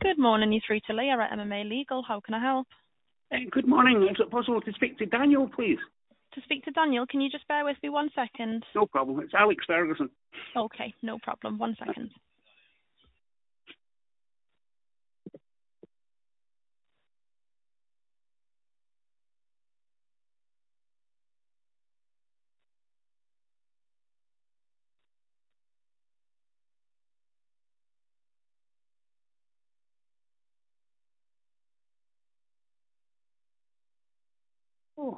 Good morning, you're through to Leah at MMA Legal. How can I help? Good morning. Is it possible to speak to Daniel, please? To speak to Daniel, can you just bear with me 1 second? No problem. It's Alex Ferguson. Okay, no problem. 1 second. Oh.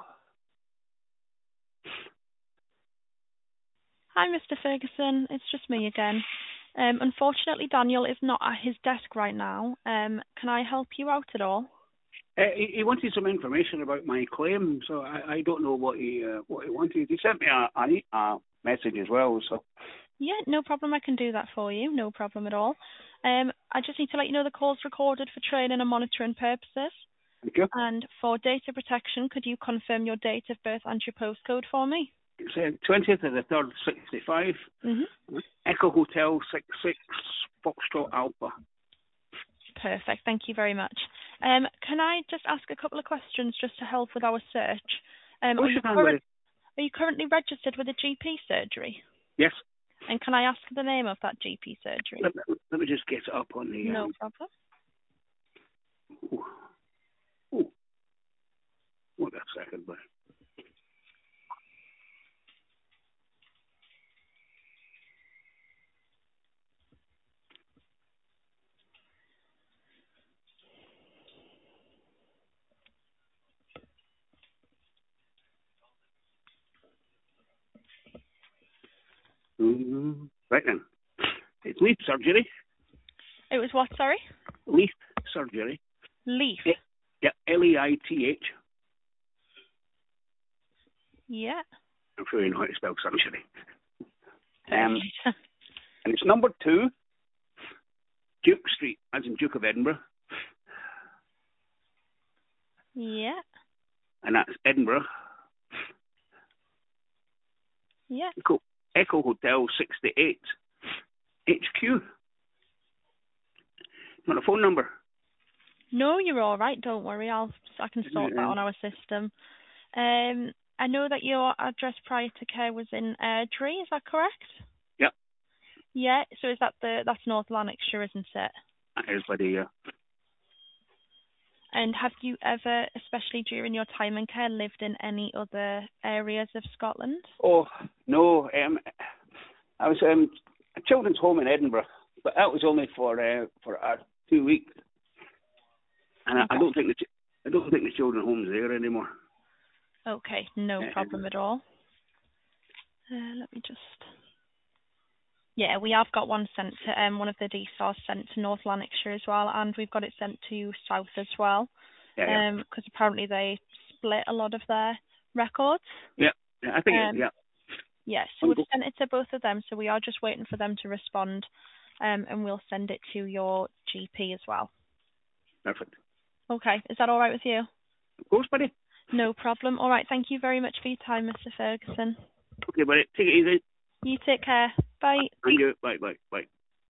Hi, Mr. Ferguson. It's just me again. Unfortunately, Daniel is not at his desk right now. Can I help you out at all? He wanted some information about my claim, so I don't know what he wanted. He sent me a message as well. So Yeah, no problem. I can do that for you. No problem at all. I just need to let you know the call's recorded for training and monitoring purposes. thank you. And for data protection, could you confirm your date of birth and your postcode for me? It's 20th of the 3rd, 65. Mm-hmm. Echo Hotel 66 Foxtrot Alpha. Perfect. Thank you very much. Can I just ask a couple of questions just to help with our search? Are you currently registered with a GP surgery? Yes. And can I ask the name of that GP surgery? Let me just get it up on the... No problem. Wait a second, but... Right then. It's Leaf Surgery. It was what, sorry? Leaf Surgery. Leaf. Yeah, Leith. Yeah. I'm sure you know how to spell surgery. Perfect. And it's number 2, Duke Street, as in Duke of Edinburgh. Yeah. And that's Edinburgh. Yeah. Echo Hotel 68 HQ. You want a phone number? No, you're all right. Don't worry. I can sort that on our system. I know that your address prior to care was in Airdrie. Is that correct? Yep. Yeah. So is that's North Lanarkshire, isn't it? That is, buddy, yeah. And have you ever, especially during your time in care, lived in any other areas of Scotland? Oh, no. I was a children's home in Edinburgh, but that was only for 2 weeks. And Okay. I don't think the children's home's there anymore. Okay, no problem at all. Let me just... Yeah, we have got one sent to one of the DSARs sent to North Lanarkshire as well, and we've got it sent to South as well. Yeah. Because apparently they split a lot of their records. Yeah, I think yeah. Yeah, so we've sent it to both of them, so we are just waiting for them to respond, and we'll send it to your GP as well. Perfect. Okay, is that all right with you? Of course, buddy. No problem. All right, thank you very much for your time, Mr. Ferguson. Okay, buddy. Take it easy. You take care. Bye. Thank you. Bye.